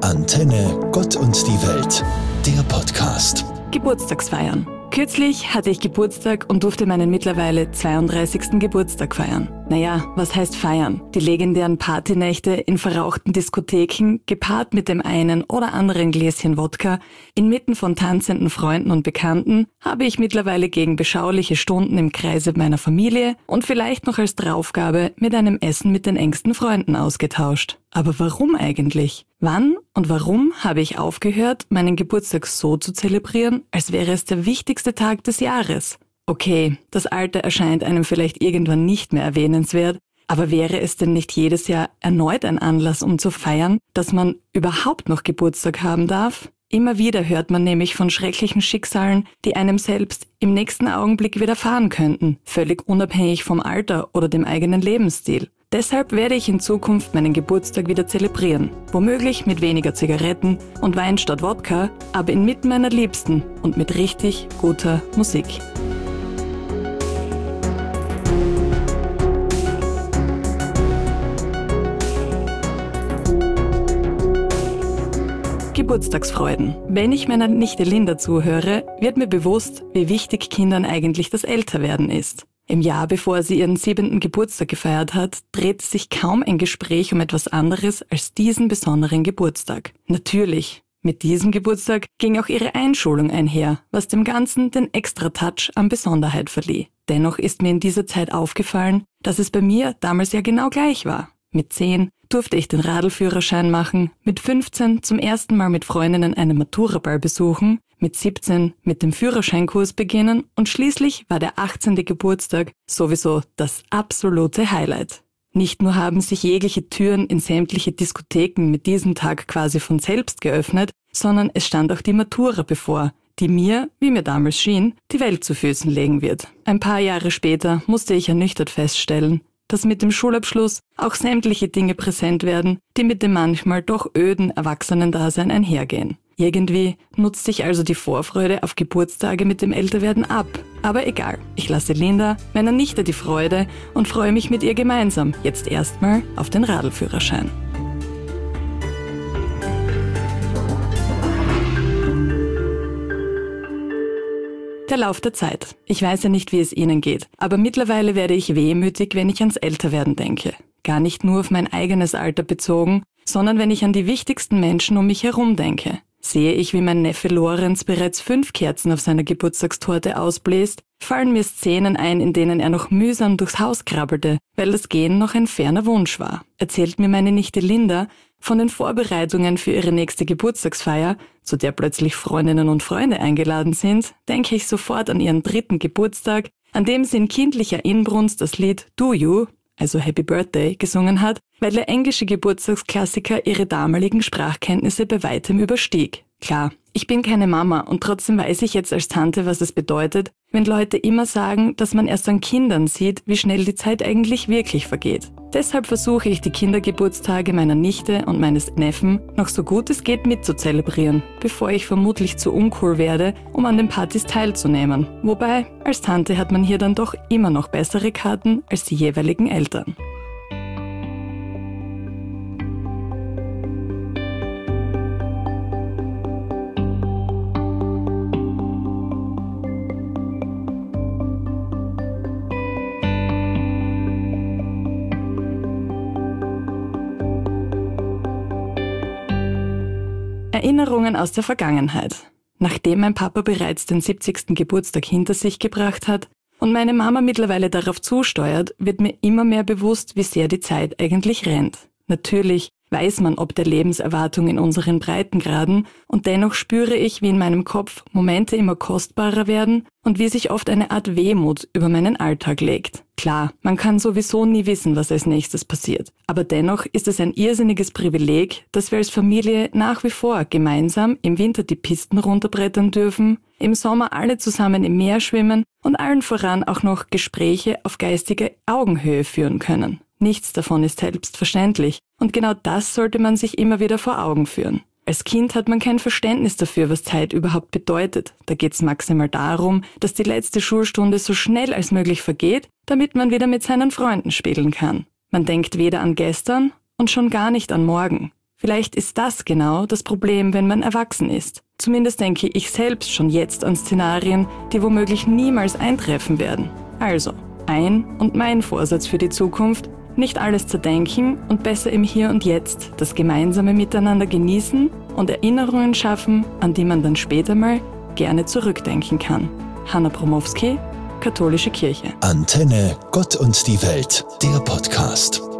Antenne Gott und die Welt, der Podcast. Geburtstagsfeiern. Kürzlich hatte ich Geburtstag und durfte meinen mittlerweile 32. Geburtstag feiern. Naja, was heißt feiern? Die legendären Partynächte in verrauchten Diskotheken, gepaart mit dem einen oder anderen Gläschen Wodka, inmitten von tanzenden Freunden und Bekannten, habe ich mittlerweile gegen beschauliche Stunden im Kreise meiner Familie und vielleicht noch als Draufgabe mit einem Essen mit den engsten Freunden ausgetauscht. Aber warum eigentlich? Wann und warum habe ich aufgehört, meinen Geburtstag so zu zelebrieren, als wäre es der wichtigste Tag des Jahres? Okay, das Alter erscheint einem vielleicht irgendwann nicht mehr erwähnenswert, aber wäre es denn nicht jedes Jahr erneut ein Anlass, um zu feiern, dass man überhaupt noch Geburtstag haben darf? Immer wieder hört man nämlich von schrecklichen Schicksalen, die einem selbst im nächsten Augenblick widerfahren könnten, völlig unabhängig vom Alter oder dem eigenen Lebensstil. Deshalb werde ich in Zukunft meinen Geburtstag wieder zelebrieren. Womöglich mit weniger Zigaretten und Wein statt Wodka, aber inmitten meiner Liebsten und mit richtig guter Musik. Geburtstagsfreuden. Wenn ich meiner Nichte Linda zuhöre, wird mir bewusst, wie wichtig Kindern eigentlich das Älterwerden ist. Im Jahr, bevor sie ihren 7. Geburtstag gefeiert hat, drehte sich kaum ein Gespräch um etwas anderes als diesen besonderen Geburtstag. Natürlich, mit diesem Geburtstag ging auch ihre Einschulung einher, was dem Ganzen den extra Touch an Besonderheit verlieh. Dennoch ist mir in dieser Zeit aufgefallen, dass es bei mir damals ja genau gleich war. Mit 10 durfte ich den Radlführerschein machen, mit 15 zum ersten Mal mit Freundinnen einen Maturaball besuchen, mit 17 mit dem Führerscheinkurs beginnen und schließlich war der 18. Geburtstag sowieso das absolute Highlight. Nicht nur haben sich jegliche Türen in sämtliche Diskotheken mit diesem Tag quasi von selbst geöffnet, sondern es stand auch die Matura bevor, die mir, wie mir damals schien, die Welt zu Füßen legen wird. Ein paar Jahre später musste ich ernüchtert feststellen, dass mit dem Schulabschluss auch sämtliche Dinge präsent werden, die mit dem manchmal doch öden Erwachsenendasein einhergehen. Irgendwie nutzt sich also die Vorfreude auf Geburtstage mit dem Älterwerden ab. Aber egal, ich lasse Linda, meiner Nichte, die Freude und freue mich mit ihr gemeinsam jetzt erstmal auf den Radlführerschein. Der Lauf der Zeit. Ich weiß ja nicht, wie es Ihnen geht, aber mittlerweile werde ich wehmütig, wenn ich ans Älterwerden denke. Gar nicht nur auf mein eigenes Alter bezogen, sondern wenn ich an die wichtigsten Menschen um mich herum denke. Sehe ich, wie mein Neffe Lorenz bereits 5 Kerzen auf seiner Geburtstagstorte ausbläst, fallen mir Szenen ein, in denen er noch mühsam durchs Haus krabbelte, weil das Gehen noch ein ferner Wunsch war. Erzählt mir meine Nichte Linda von den Vorbereitungen für ihre nächste Geburtstagsfeier, zu der plötzlich Freundinnen und Freunde eingeladen sind, denke ich sofort an ihren 3. Geburtstag, an dem sie in kindlicher Inbrunst das Lied Do You, also Happy Birthday, gesungen hat, weil der englische Geburtstagsklassiker ihre damaligen Sprachkenntnisse bei weitem überstieg. Klar, ich bin keine Mama und trotzdem weiß ich jetzt als Tante, was es bedeutet, wenn Leute immer sagen, dass man erst an Kindern sieht, wie schnell die Zeit eigentlich wirklich vergeht. Deshalb versuche ich, die Kindergeburtstage meiner Nichte und meines Neffen noch so gut es geht mitzuzelebrieren, bevor ich vermutlich zu uncool werde, um an den Partys teilzunehmen. Wobei, als Tante hat man hier dann doch immer noch bessere Karten als die jeweiligen Eltern. Erinnerungen aus der Vergangenheit. Nachdem mein Papa bereits den 70. Geburtstag hinter sich gebracht hat und meine Mama mittlerweile darauf zusteuert, wird mir immer mehr bewusst, wie sehr die Zeit eigentlich rennt. Natürlich weiß man ob der Lebenserwartung in unseren Breitengraden und dennoch spüre ich, wie in meinem Kopf Momente immer kostbarer werden und wie sich oft eine Art Wehmut über meinen Alltag legt. Klar, man kann sowieso nie wissen, was als nächstes passiert. Aber dennoch ist es ein irrsinniges Privileg, dass wir als Familie nach wie vor gemeinsam im Winter die Pisten runterbrettern dürfen, im Sommer alle zusammen im Meer schwimmen und allen voran auch noch Gespräche auf geistiger Augenhöhe führen können. Nichts davon ist selbstverständlich und genau das sollte man sich immer wieder vor Augen führen. Als Kind hat man kein Verständnis dafür, was Zeit überhaupt bedeutet. Da geht's maximal darum, dass die letzte Schulstunde so schnell als möglich vergeht, damit man wieder mit seinen Freunden spielen kann. Man denkt weder an gestern und schon gar nicht an morgen. Vielleicht ist das genau das Problem, wenn man erwachsen ist. Zumindest denke ich selbst schon jetzt an Szenarien, die womöglich niemals eintreffen werden. Also, mein Vorsatz für die Zukunft: nicht alles zerdenken und besser im Hier und Jetzt das gemeinsame Miteinander genießen und Erinnerungen schaffen, an die man dann später mal gerne zurückdenken kann. Hanna Bromowski, Katholische Kirche. Antenne Gott und die Welt, der Podcast.